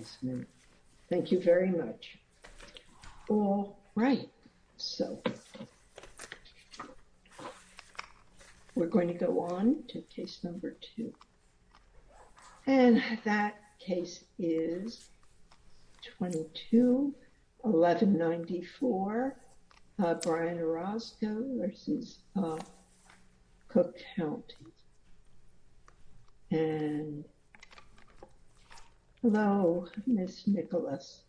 advisement. Thank you very much. All right, so we're going to go on to case number 2. And that case is 22-1194, Brian Orozco versus Cook County. And hello, Ms. Nicholas.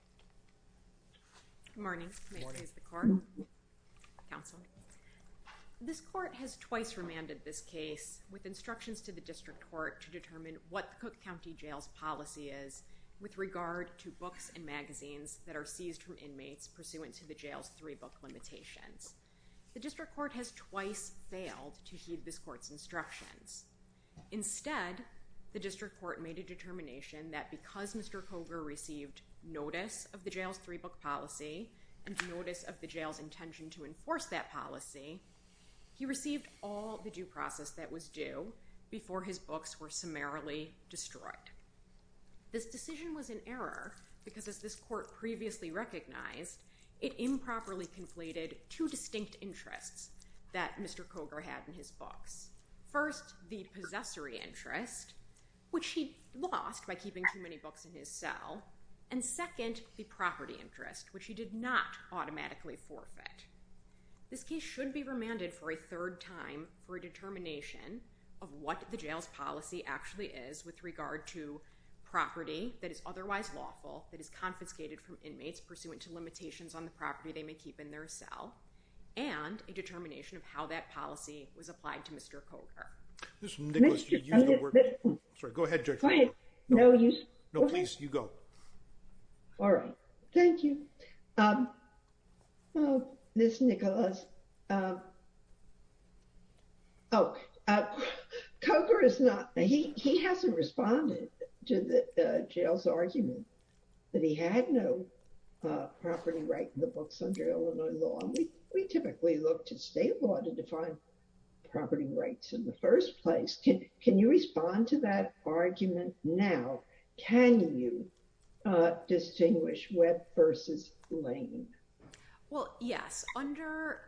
Good morning. May it please the court, counsel. This court has twice remanded this case with instructions to the district court to determine what the Cook County Jail's policy is with regard to books and magazines that are seized from inmates pursuant to the jail's 3-book limitations. The district court has twice failed to heed this court's instructions. Instead, the district court made a determination that because Mr. Cogar received notice of the jail's 3-book policy and notice of the jail's intention to enforce that policy, he received all the due process that was due before his books were summarily destroyed. This decision was in error because, as this court previously recognized, it improperly conflated 2 distinct interests that Mr. Cogar had in his books. First, the possessory interest, which he lost by keeping too many books in his cell, and second, the property interest, which he did not automatically forfeit. This case should be remanded for a 3rd time for a determination of what the jail's policy actually is with regard to property that is otherwise lawful, that is confiscated from inmates pursuant to limitations on the property they may keep in their cell, and a determination of how that policy was applied to Mr. Cogar. Ms. Nicholas, you used the word... Sorry, go ahead, Judge. Go ahead. No, please, you go. All right. Thank you. Ms. Nicholas, Cogar is not... He hasn't responded to the jail's argument that he had no property right in the books under Illinois law. And we typically look to state law to define property rights in the first place. Can you respond to that argument now? Can you distinguish Webb versus Lane? Well, yes. Under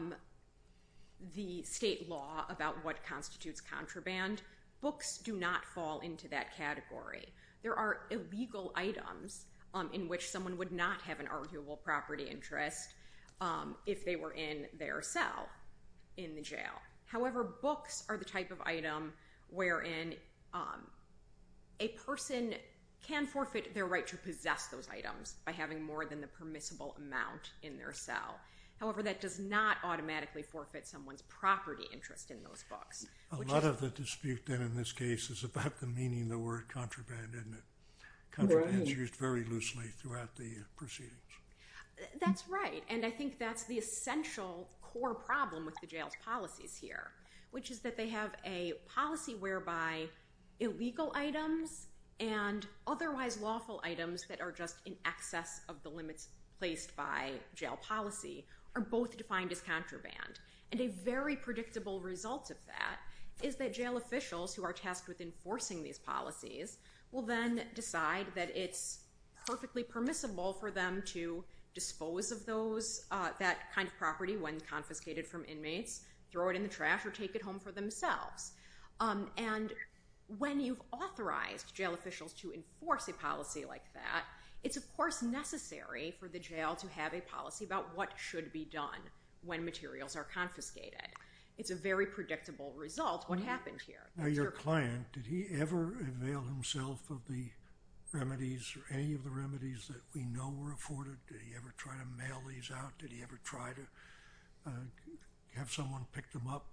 the state law about what constitutes contraband, books do not fall into that category. There are illegal items in which someone would not have an arguable property interest if they were in their cell in the jail. However, books are the type of item wherein a person can forfeit their right to possess those items by having more than the permissible amount in their cell. However, that does not automatically forfeit someone's property interest in those books. A lot of the dispute then in this case is about the meaning of the word contraband, isn't it? Contraband is used very loosely throughout the proceedings. That's right, and I think that's the essential core problem with the jail's policies here, which is that they have a policy whereby illegal items and otherwise lawful items that are just in excess of the limits placed by jail policy are both defined as contraband. And a very predictable result of that is that jail officials who are tasked with enforcing these policies will then decide that it's perfectly permissible for them to dispose of those, that kind of property when confiscated from inmates, throw it in the trash, or take it home for themselves. And when you've authorized jail officials to enforce a policy like that, it's of course necessary for the jail to have a policy about what should be done when materials are confiscated. It's a very predictable result what happened here. Now, your client, did he ever avail himself of the remedies or any of the remedies that we know were afforded? Did he ever try to mail these out? Did he ever try to have someone pick them up?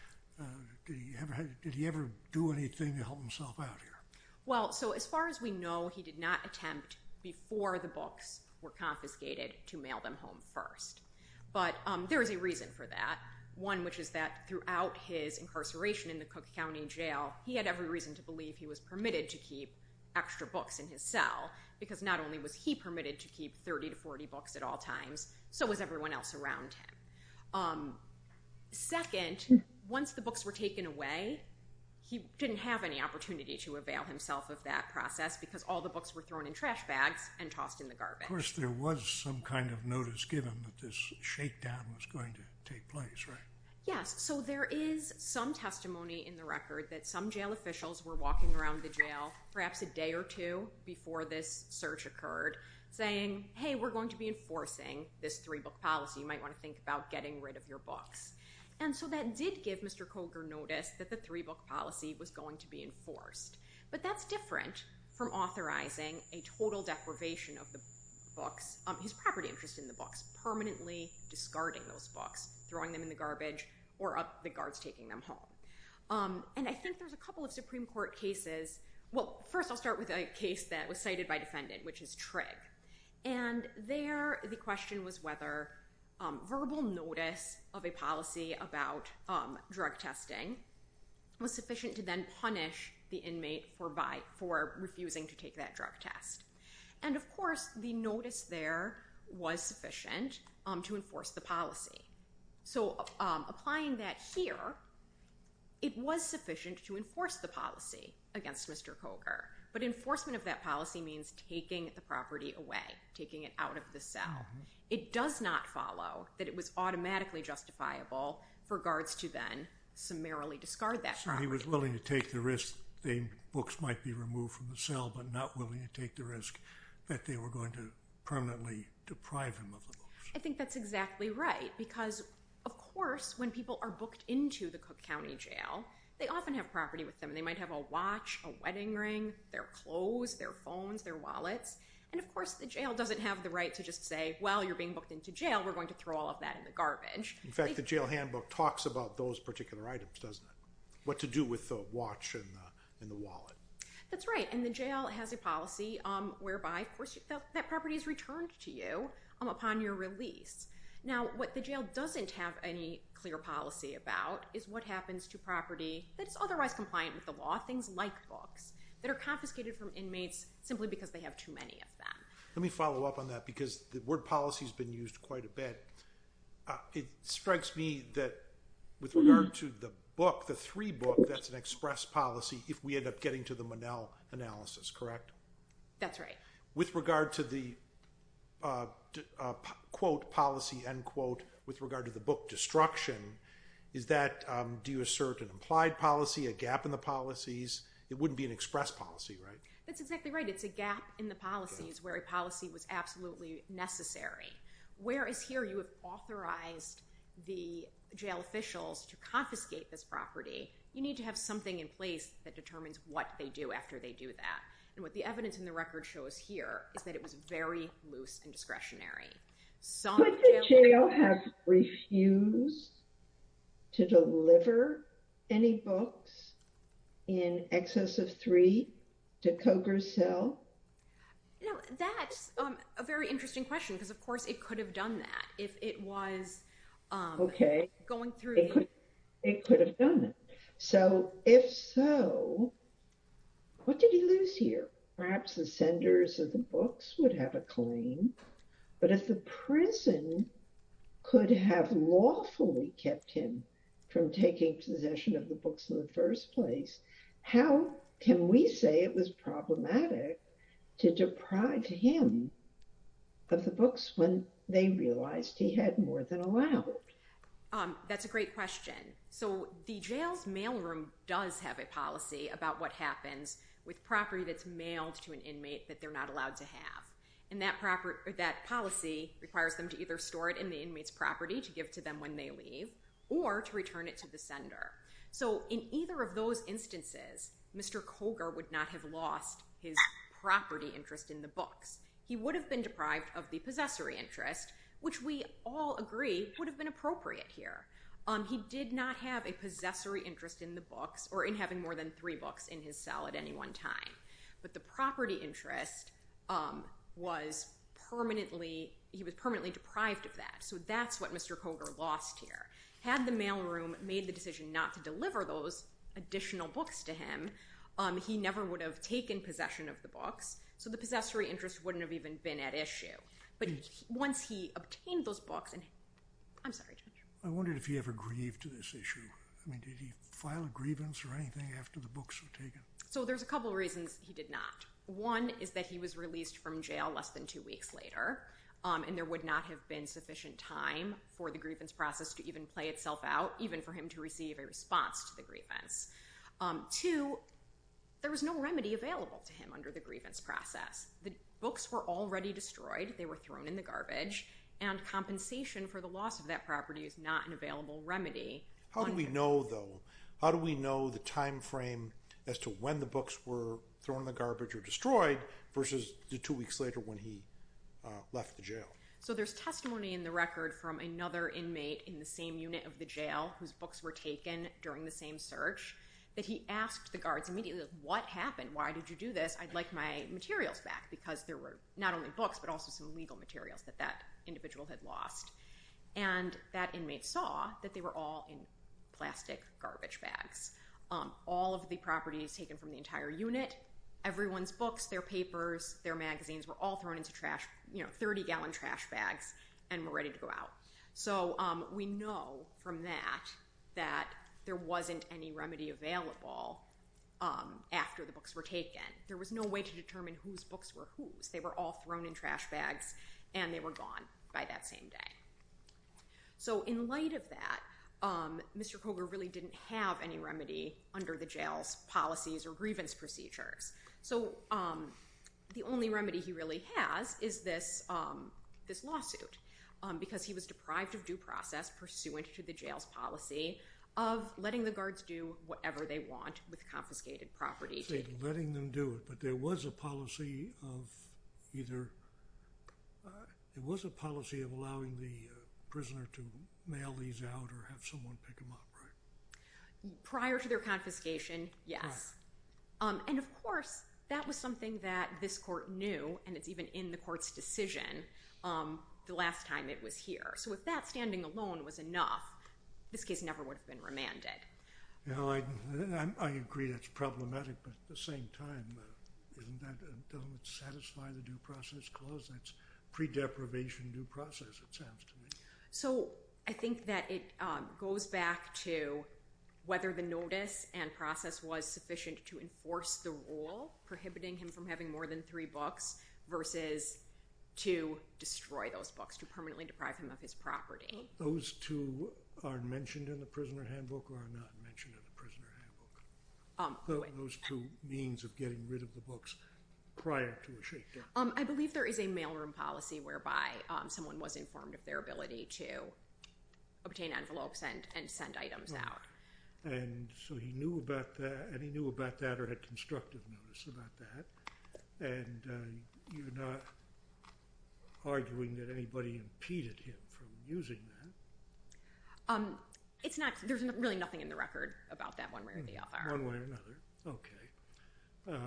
Did he ever do anything to help himself out here? Well, so as far as we know, he did not attempt before the books were confiscated to mail them home first. But there is a reason for that. One, which is that throughout his incarceration in the Cook County Jail, he had every reason to believe he was permitted to keep extra books in his cell, because not only was he permitted to keep 30 to 40 books at all times, so was everyone else around him. Second, once the books were taken away, he didn't have any opportunity to avail himself of that process because all the books were thrown in trash bags and tossed in the garbage. Of course, there was some kind of notice given that this shakedown was going to take place, right? Yes, so there is some testimony in the record that some jail officials were walking around the jail perhaps a day or two before this search occurred, saying, hey, we're going to be enforcing this 3-book policy. You might want to think about getting rid of your books. And so that did give Mr. Cogar notice that the 3-book policy was going to be enforced. But that's different from authorizing a total deprivation of the books, his property interest in the books, permanently discarding those books, throwing them in the garbage, or the guards taking them home. And I think there's a couple of Supreme Court cases. Well, first I'll start with a case that was cited by defendant, which is Trigg. And there the question was whether verbal notice of a policy about drug testing was sufficient to then punish the inmate for refusing to take that drug test. And of course, the notice there was sufficient to enforce the policy. So applying that here, it was sufficient to enforce the policy against Mr. Cogar. But enforcement of that policy means taking the property away, taking it out of the cell. Mm-hmm. It does not follow that it was automatically justifiable for guards to then summarily discard that property. So he was willing to take the risk the books might be removed from the cell, but not willing to take the risk that they were going to permanently deprive him of the books. I think that's exactly right, because of course, when people are booked into the Cook County Jail, they often have property with them. They might have a watch, a wedding ring, their clothes, their phones, their wallets. And of course, the jail doesn't have the right to just say, well, you're being booked into jail, we're going to throw all of that in the garbage. In fact, the jail handbook talks about those particular items, doesn't it? What to do with the watch and the wallet. That's right. And the jail has a policy whereby, of course, that property is returned to you upon your release. Now, what the jail doesn't have any clear policy about is what happens to property that is otherwise compliant with the law, things like books, that are confiscated from inmates simply because they have too many of them. Let me follow up on that because the word policy has been used quite a bit. It strikes me that with regard to the book, the 3-book, that's an express policy if we end up getting to the Monell analysis, correct? That's right. With regard to the quote, policy, end quote, with regard to the book destruction, is that, do you assert an implied policy, a gap in the policies? It wouldn't be an express policy, right? That's exactly right. It's a gap in the policies where a policy was absolutely necessary. Whereas here you have authorized the jail officials to confiscate this property, you need to have something in place that determines what they do after they do that. And what the evidence in the record shows here is that it was very loose and discretionary. Could the jail have refused to deliver any books in excess of 3 to Cogar's cell? You know, that's a very interesting question because, of course, it could have done that if it was going through It could have done it. So, if so, what did he lose here? Perhaps the senders of the books would have a claim, but if the prison could have lawfully kept him from taking possession of the books in the first place, how can we say it was problematic to deprive him of the books when they realized he had more than allowed? That's a great question. So the jail's mailroom does have a policy about what happens with property that's mailed to an inmate that they're not allowed to have. And that policy requires them to either store it in the inmate's property to give to them when they leave or to return it to the sender. So in either of those instances, Mr. Cogar would not have lost his property interest in the books. He would have been deprived of the possessory interest, which we all agree would have been appropriate here. He did not have a possessory interest in the books or in having more than 3 books in his cell at any one time. But the property interest was permanently deprived of that. So that's what Mr. Cogar lost here. Had the mailroom made the decision not to deliver those additional books to him, he never would have taken possession of the books, so the possessory interest wouldn't have even been at issue. But once he obtained those books, and I'm sorry, Judge. I wondered if he ever grieved this issue. I mean, did he file a grievance or anything after the books were taken? So there's a couple of reasons he did not. One is that he was released from jail less than 2 weeks later, and there would not have been sufficient time for the grievance process to even play itself out, even for him to receive a response to the grievance. Two, there was no remedy available to him under the grievance process. The books were already destroyed. They were thrown in the garbage, and compensation for the loss of that property is not an available remedy. How do we know, though? How do we know the time frame as to when the books were thrown in the garbage or destroyed versus the 2 weeks later when he left the jail? So there's testimony in the record from another inmate in the same unit of the jail whose books were taken during the same search that he asked the guards immediately, what happened? Why did you do this? I'd like my materials back, because there were not only books but also some legal materials that individual had lost. And that inmate saw that they were all in plastic garbage bags. All of the properties taken from the entire unit, everyone's books, their papers, their magazines were all thrown into trash, 30-gallon trash bags, and were ready to go out. So we know from that there wasn't any remedy available after the books were taken. There was no way to determine whose books were whose. They were all thrown in trash bags, and they were gone by that same day. So in light of that, Mr. Koger really didn't have any remedy under the jail's policies or grievance procedures. So the only remedy he really has is this lawsuit, because he was deprived of due process pursuant to the jail's policy of letting the guards do whatever they want with confiscated property. Say letting them do it, but there was a policy of allowing the prisoner to mail these out or have someone pick them up, right? Prior to their confiscation, yes. Right. And of course, that was something that this court knew, and it's even in the court's decision the last time it was here. So if that standing alone was enough, this case never would have been remanded. I agree that's problematic, but at the same time, doesn't it satisfy the due process clause? That's pre-deprivation due process, it sounds to me. So I think that it goes back to whether the notice and process was sufficient to enforce the rule prohibiting him from having more than 3 books versus to destroy those books, to permanently deprive him of his property. Those two are mentioned in the prisoner handbook or are not mentioned in the prisoner handbook? Those two means of getting rid of the books prior to a shakedown. I believe there is a mailroom policy whereby someone was informed of their ability to obtain envelopes and send items out. And so he knew about that, and he knew about that or had constructive notice about that. And you're not arguing that anybody impeded him from using that? It's not. There's really nothing in the record about that one way or the other. One way or another. Okay.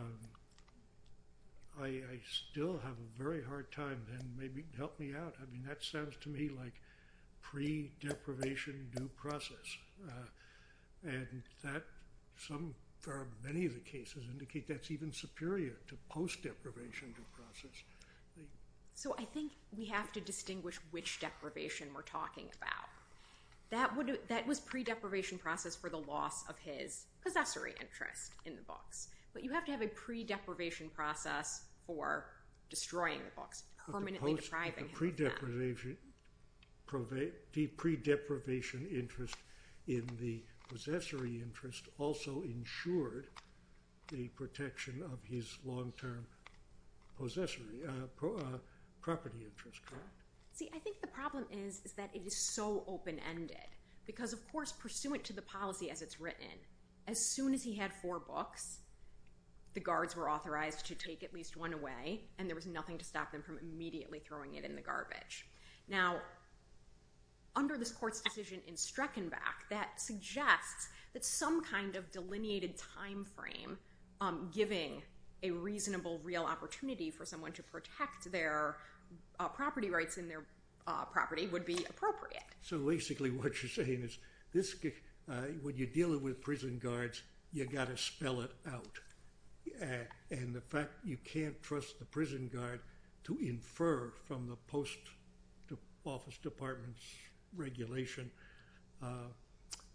I still have a very hard time, and maybe help me out. I mean, that sounds to me like pre-deprivation due process. And that many of the cases indicate that's even superior to post-deprivation due process. So I think we have to distinguish which deprivation we're talking about. That was pre-deprivation process for the loss of his possessory interest in the books. But you have to have a pre-deprivation process for destroying the books, permanently depriving him of them. The pre-deprivation interest in the possessory interest also ensured the protection of his long-term possessory property interest, correct? See, I think the problem is that it is so open-ended because, of course, pursuant to the policy as it's written, as soon as he had 4 books, the guards were authorized to take at least one away, and there was nothing to stop them from immediately throwing it in the garbage. Now, under this court's decision in Streckenbach, that suggests that some kind of delineated time frame giving a reasonable, real opportunity for someone to protect their property rights in their property would be appropriate. So basically what you're saying is this: when you're dealing with prison guards, you got to spell it out. And the fact you can't trust the prison guard to infer from the post office department's regulation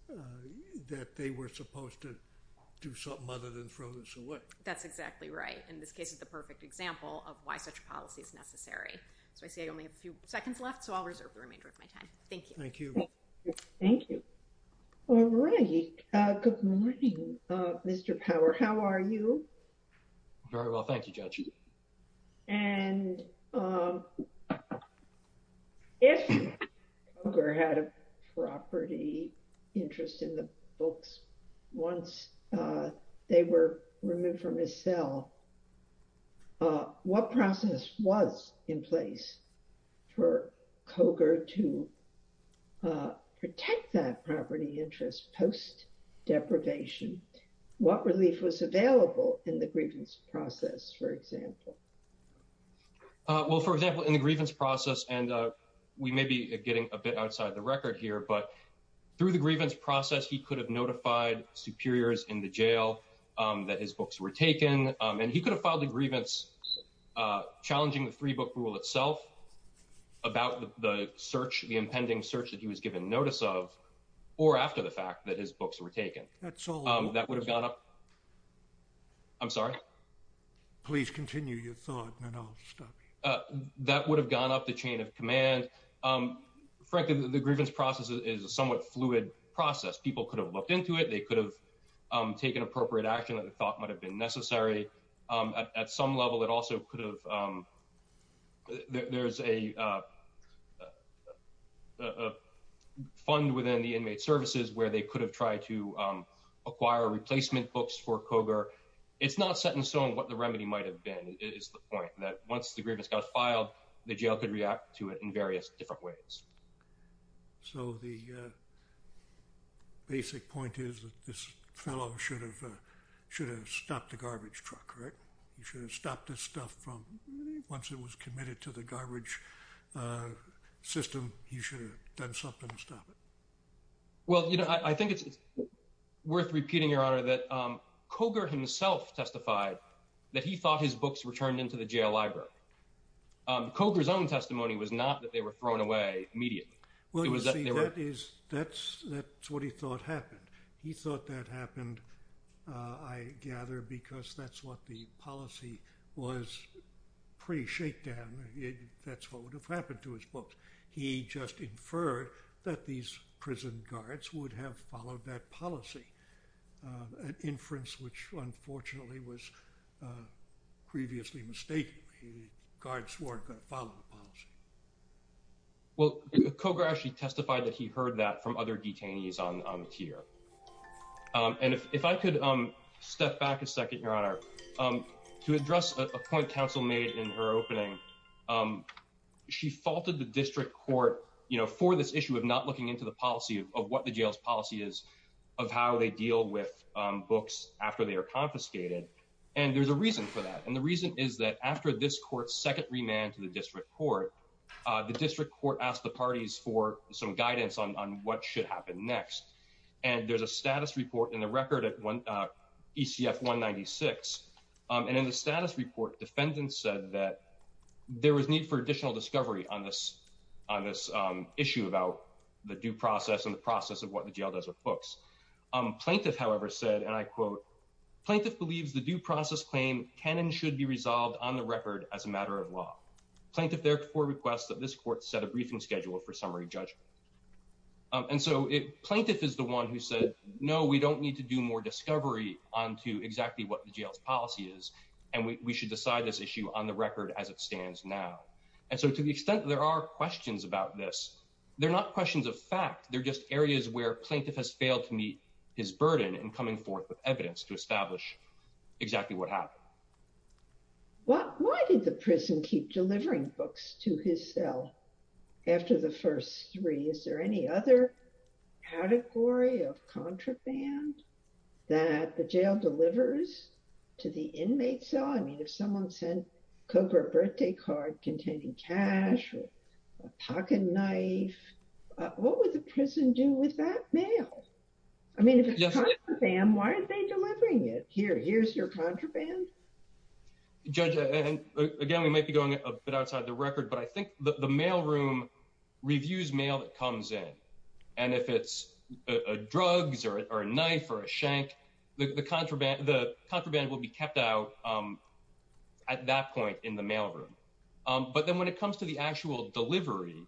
that they were supposed to do something other than throw this away. That's exactly right. And this case is the perfect example of why such a policy is necessary. So I see I only have a few seconds left, so I'll reserve the remainder of my time. Thank you. Thank you. Thank you. All right. Good morning, Mr. Power. How are you? Very well, thank you, Judge. And if Coker had a property interest in the books once they were removed from his cell, what process was in place for Coker to protect that property interest post-deprivation? What relief was available in the grievance process, for example? Well, for example, in the grievance process, and we may be getting a bit outside the record here, but through the grievance process, he could have notified superiors in the jail that his books were taken, and he could have filed a grievance challenging the three-book rule itself about the search, the impending search that he was given notice of, or after the fact that his books were taken. That's all. That would have gone up. I'm sorry? Please continue your thought, and then I'll stop you. That would have gone up the chain of command. Frankly, the grievance process is a somewhat fluid process. People could have looked into it. They could have taken appropriate action that they thought might have been necessary. At some level, it also could have, there's a fund within the inmate services where they could have tried to acquire replacement books for Coger. It's not set in stone what the remedy might have been, is the point, that once the grievance got filed, the jail could react to it in various different ways. So the basic point is that this fellow should have stopped the garbage truck, correct? He should have stopped this stuff from, once it was committed to the garbage system, he should have done something to stop it. Well, I think it's worth repeating, Your Honor, that Coger himself testified that he thought his books were turned into the jail library. Coger's own testimony was not that they were thrown away immediately. Well, you see, that's what he thought happened. He thought that happened, I gather, because that's what the policy was pre-shakedown. That's what would have happened to his books. He just inferred that these prison guards would have followed that policy, an inference which unfortunately was previously mistaken. The guards weren't going to follow the policy. Well, Coger actually testified that he heard that from other detainees on the tier. And if I could step back a second, Your Honor, to address a point counsel made in her opening, she faulted the district court, for this issue of not looking into the policy of what the jail's policy is, of how they deal with books after they are confiscated. And there's a reason for that. And the reason is that after this court's second remand to the district court asked the parties for some guidance on what should happen next. And there's a status report in the record at ECF 196. And in the status report, defendants said that there was need for additional discovery on this issue about the due process and the process of what the jail does with books. Plaintiff, however, said, and I quote, "Plaintiff believes the due process claim can and should be resolved on the record as a matter of law. Plaintiff therefore requests that this court set a briefing schedule for summary judgment." And so plaintiff is the one who said, no, we don't need to do more discovery onto exactly what the jail's policy is, and we should decide this issue on the record as it stands now. And so to the extent that there are questions about this, they're not questions of fact. They're just areas where plaintiff has failed to meet his burden in coming forth with evidence to establish exactly what happened. Why did the prison keep delivering books to his cell after the first three? Is there any other category of contraband that the jail delivers to the inmate cell? I mean, if someone sent Coker a birthday card containing cash or a pocket knife, what would the prison do with that mail? I mean, if it's contraband, why are they delivering it? Here's your contraband. Judge, and again, we might be going a bit outside the record, but I think the mail room reviews mail that comes in. And if it's drugs or a knife or a shank, the contraband will be kept out at that point in the mailroom. But then when it comes to the actual delivery,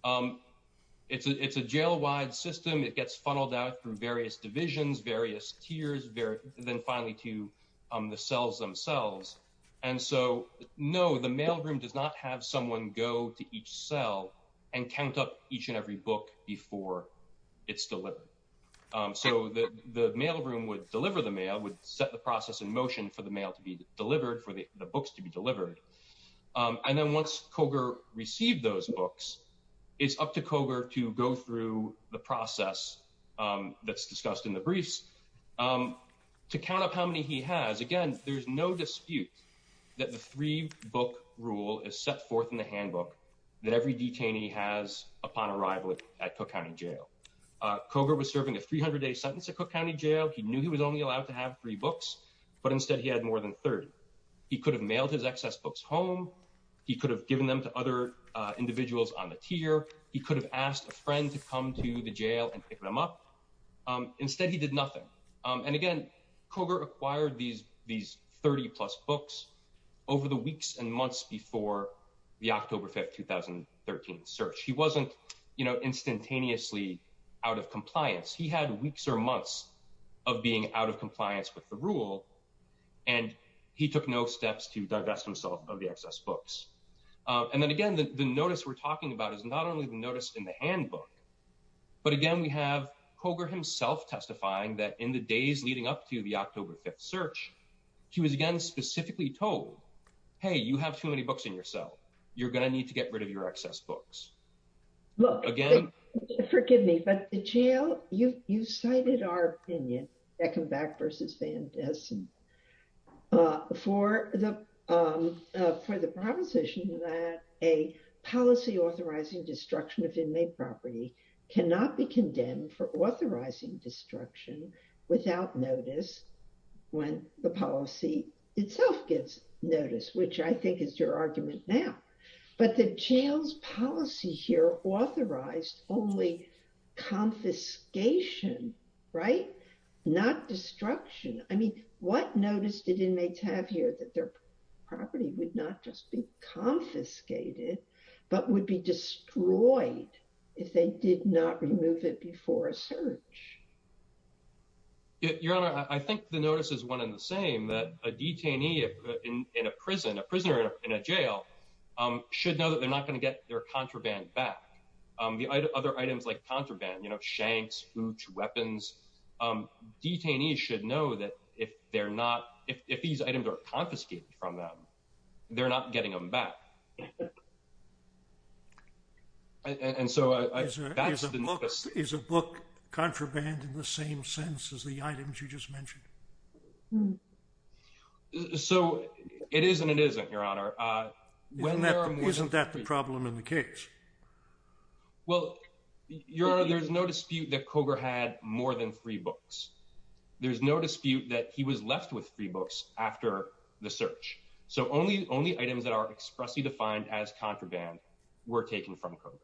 it's a jail-wide system. It gets funneled out through various divisions, various tiers, then finally to the cells themselves. And so, no, the mailroom does not have someone go to each cell and count up each and every book before it's delivered. So the mailroom would deliver the mail, would set the process in motion for the mail to be delivered, for the books to be delivered. And then once Koger received those books, it's up to Koger to go through the process that's discussed in the briefs to count up how many he has. Again, there's no dispute that the 3-book rule is set forth in the handbook that every detainee has upon arrival at Cook County Jail. Koger was serving a 300-day sentence at Cook County Jail. He knew he was only allowed to have 3 books, but instead he had more than 30. He could have mailed his excess books home. He could have given them to other individuals on the tier. He could have asked a friend to come to the jail and pick them up. Instead, he did nothing. And again, Koger acquired these 30-plus books over the weeks and months before the October 5th, 2013 search. He wasn't, instantaneously out of compliance. He had weeks or months of being out of compliance with the rule, and he took no steps to divest himself of the excess books. And then again, the notice we're talking about is not only the notice in the handbook, but again, we have Koger himself testifying that in the days leading up to the October 5th search, he was again specifically told, hey, you have too many books in your cell. You're going to need to get rid of your excess books. Look, again, forgive me, but the jail, you cited our opinion, Eckenbach versus Van Dessen, for the proposition that a policy authorizing destruction of inmate property cannot be condemned for authorizing destruction without notice when the policy itself gives notice, which I think is your argument now. But the jail's policy here authorized only confiscation, right? Not destruction. I mean, what notice did inmates have here that their property would not just be confiscated, but would be destroyed if they did not remove it before a search? Your Honor, I think the notice is one and the same, that a detainee in a prison, a prisoner in a jail, should know that they're not going to get their contraband back. The other items like contraband, shanks, hooch, weapons, detainees should know that if these items are confiscated from them, they're not getting them back. And so that's the notice. Is a book contraband in the same sense as the items you just mentioned? So it is and it isn't, Your Honor. Isn't that the problem in the case? Well, Your Honor, there's no dispute that Koger had more than 3 books. There's no dispute that he was left with 3 books after the search. So only items that are expressly defined as contraband were taken from Koger.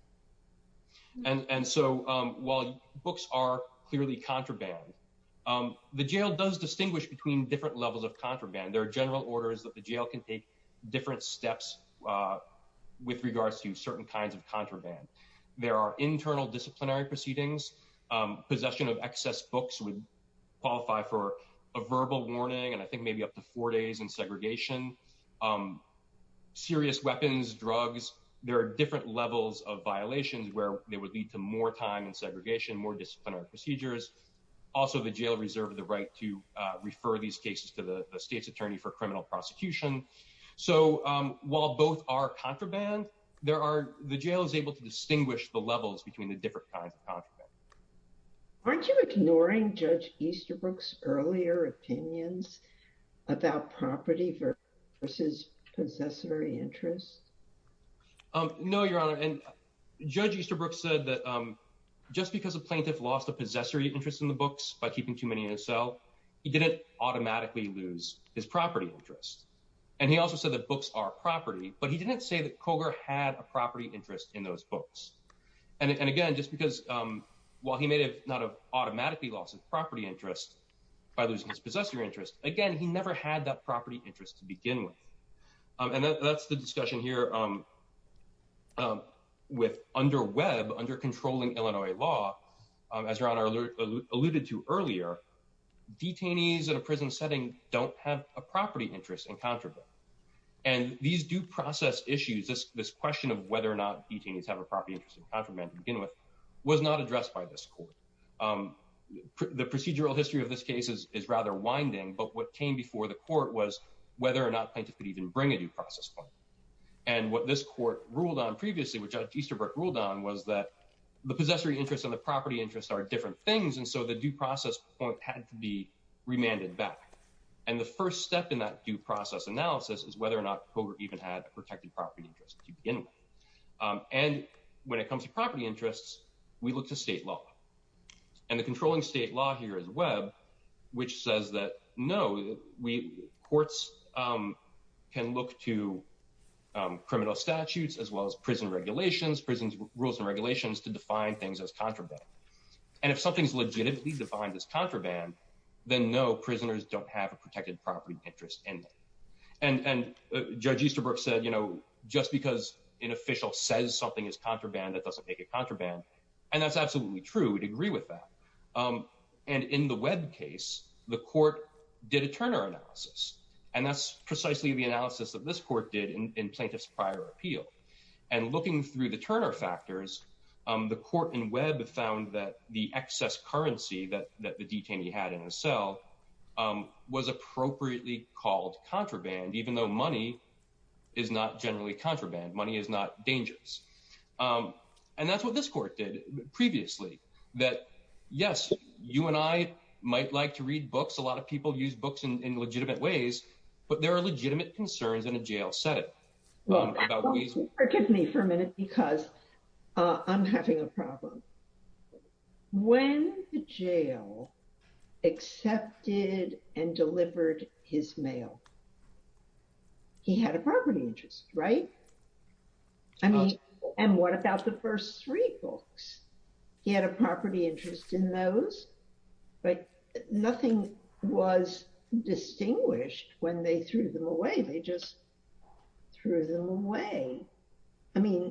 And so while books are clearly contraband, the jail does distinguish between different levels of contraband. There are general orders that the jail can take different steps with regards to certain kinds of contraband. There are internal disciplinary proceedings. Possession of excess books would qualify for a verbal warning, and I think maybe up to 4 days in segregation. Serious weapons, drugs, there are different levels of violations where they would lead to more time in segregation, more disciplinary procedures. Also, the jail reserved the right to refer these cases to the state's attorney for criminal prosecution. So while both are contraband, the jail is able to distinguish the levels between the different kinds of contraband. Aren't you ignoring Judge Easterbrook's earlier opinions about property versus possessory interest? No, Your Honor. And Judge Easterbrook said that just because a plaintiff lost a possessory interest in the books by keeping too many in his cell, he didn't automatically lose his property interest. And he also said that books are property, but he didn't say that Koger had a property interest in those books. And again, just because while he may have not have automatically lost his property interest by losing his possessory interest, again, he never had that property interest to begin with. And that's the discussion here with under Webb, under controlling Illinois law, as Your Honor alluded to earlier, detainees in a prison setting don't have a property interest in contraband. And these due process issues, this question of whether or not detainees have a property interest in contraband to begin with, was not addressed by this court. The procedural history of this case is rather winding, but what came before the court was whether or not plaintiff could even bring a due process claim. And what this court ruled on previously, what Judge Easterbrook ruled on, was that the possessory interest and the property interest are different things, and so the due process point had to be remanded back. And the first step in that due process analysis is whether or not Cogar even had a protected property interest to begin with. And when it comes to property interests, we look to state law. And the controlling state law here is Webb, which says that no, courts can look to criminal statutes as well as prison regulations, prison's rules and regulations to define things as contraband. And if something's legitimately defined as contraband, then no, prisoners don't have a protected property interest in them. And Judge Easterbrook said, just because an official says something is contraband, that doesn't make it contraband. And that's absolutely true. We'd agree with that. And in the Webb case, the court did a Turner analysis. And that's precisely the analysis that this court did in plaintiff's prior appeal. And looking through the Turner factors, the court in Webb found that the excess currency that the detainee had in his cell was appropriately called contraband, even though money is not generally contraband. Money is not dangerous. And that's what this court did previously, that yes, you and I might like to read books. A lot of people use books in legitimate ways, but there are legitimate concerns in a jail setting. About ways. Forgive me for a minute because I'm having a problem. When the jail accepted and delivered his mail, he had a property interest, right? I mean, and what about the first 3 books? He had a property interest in those, but nothing was distinguished when they threw them away. They just threw them away. I mean,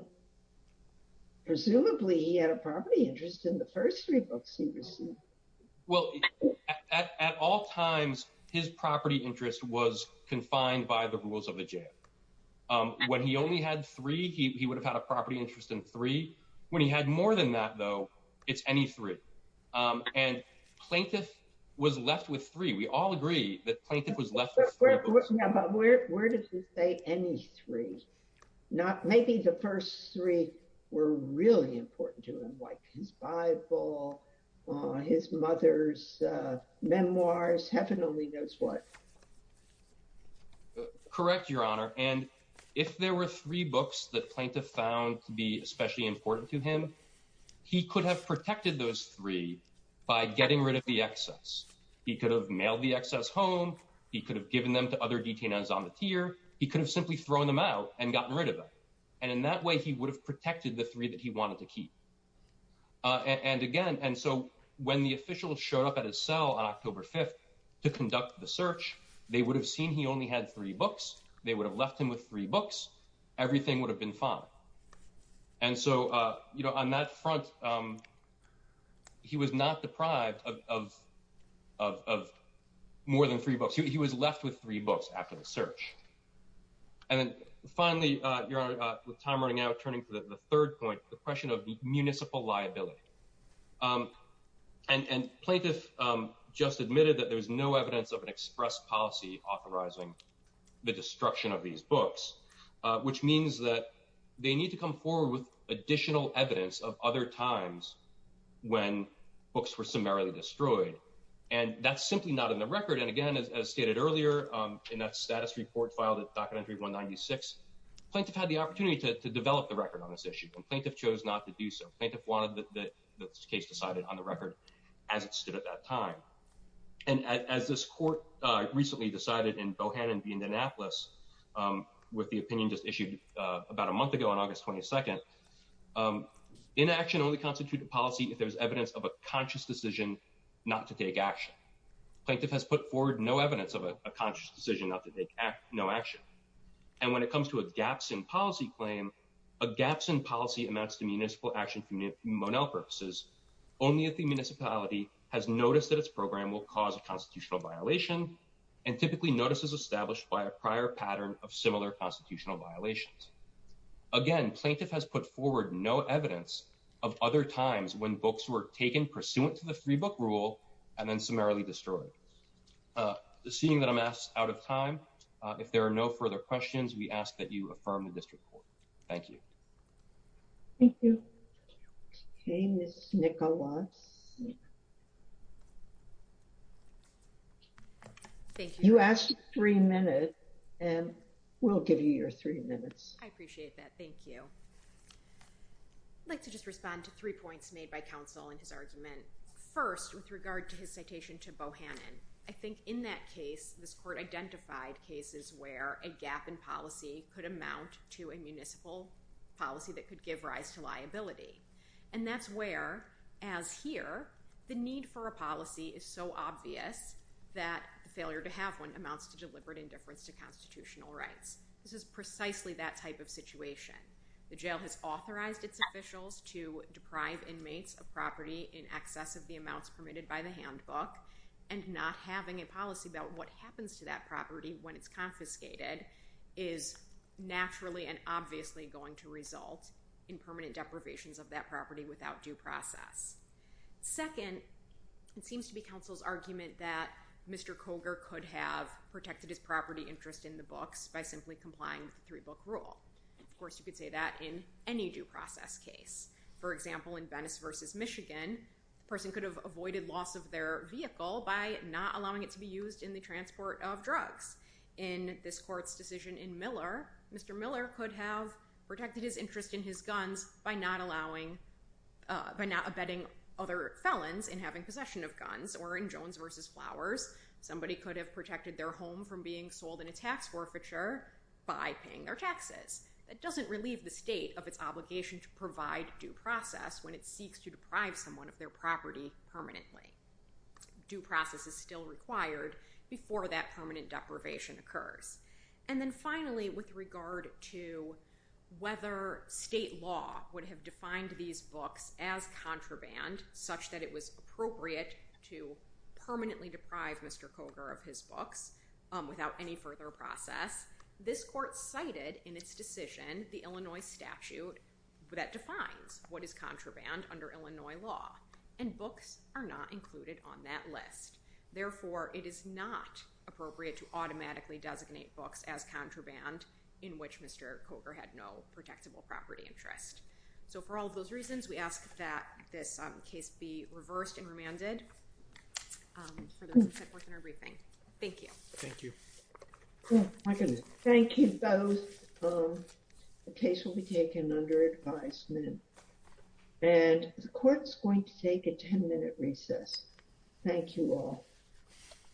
presumably he had a property interest in the first 3 books he received. Well, at all times, his property interest was confined by the rules of the jail. When he only had 3, he would have had a property interest in 3. When he had more than that, though, it's any 3. And plaintiff was left with 3. We all agree that plaintiff was left with 3 books. Yeah, but where does it say any 3? Not maybe the first 3 were really important to him, like his Bible, his mother's memoirs, heaven only knows what. Correct, Your Honor. And if there were 3 books that plaintiff found to be especially important to him, he could have protected those 3 by getting rid of the excess. He could have mailed the excess home. He could have given them to other detainees on the tier. He could have simply thrown them out and gotten rid of them. And in that way, he would have protected the 3 that he wanted to keep. And so when the officials showed up at his cell on October 5th to conduct the search, they would have seen he only had 3 books. They would have left him with 3 books. Everything would have been fine. And so, on that front, he was not deprived of more than 3 books. He was left with 3 books after the search. And then finally, Your Honor, with time running out, turning to the third point, the question of municipal liability. And plaintiff just admitted that there's no evidence of an express policy authorizing the destruction of these books, which means that they need to come forward with additional evidence of other times when books were summarily destroyed. And that's simply not in the record. And again, as stated earlier, in that status report filed at docket entry 196, plaintiff had the opportunity to develop the record on this issue, and plaintiff chose not to do so. Plaintiff wanted the case decided on the record as it stood at that time. And as this court recently decided in Bohannon v. Indianapolis, with the opinion just issued about a month ago on August 22nd, Inaction only constitutes a policy if there's evidence of a conscious decision not to take action. Plaintiff has put forward no evidence of a conscious decision not to take no action. And when it comes to a gaps in policy claim, a gaps in policy amounts to municipal action for Monell purposes only if the municipality has noticed that its program will cause a constitutional violation, and typically notice is established by a prior pattern of similar constitutional violations. Again, plaintiff has put forward no evidence of other times when books were taken pursuant to the free book rule and then summarily destroyed. Seeing that I'm asked out of time, if there are no further questions, we ask that you affirm the district court. Thank you. Thank you. Okay, Ms. Nicholas. Thank you. You asked 3 minutes, and we'll give you your 3 minutes. I appreciate that. Thank you. I'd like to just respond to 3 points made by counsel in his argument. First, with regard to his citation to Bohannon, I think in that case, this court identified cases where a gap in policy could amount to a municipal policy that could give rise to liability. And that's where, as here, the need for a policy is so obvious that the failure to have one amounts to deliberate indifference to constitutional rights. This is precisely that type of situation. The jail has authorized its officials to deprive inmates of property in excess of the amounts permitted by the handbook, and not having a policy about what happens to that property when it's confiscated is naturally and obviously going to result in permanent deprivations of that property without due process. Second, it seems to be counsel's argument that Mr. Cogar could have protected his property interest in the books by simply complying with the 3-book rule. Of course, you could say that in any due process case. For example, in Venice versus Michigan, the person could have avoided loss of their vehicle by not allowing it to be used in the transport of drugs. In this court's decision in Miller, Mr. Miller could have protected his interest in his guns by not abetting other felons in having possession of guns. Or in Jones versus Flowers, somebody could have protected their home from being sold in a tax forfeiture by paying their taxes. That doesn't relieve the state of its obligation to provide due process when it seeks to deprive someone of their property permanently. Due process is still required before that permanent deprivation occurs. And then finally, with regard to whether state law would have defined these books as contraband such that it was appropriate to permanently deprive Mr. Cogar of his books without any further process, this court cited in its decision the Illinois statute that defines what is contraband under Illinois law, and books are not included on that list. Therefore, it is not appropriate to automatically designate books as contraband in which Mr. Cogar had no protectable property interest. So for all of those reasons, we ask that this case be reversed and remanded for the reasons set forth in our briefing. Thank you. Thank you. Oh, my goodness. Thank you both. The case will be taken under advisement. And the court's going to take a 10-minute recess. Thank you all.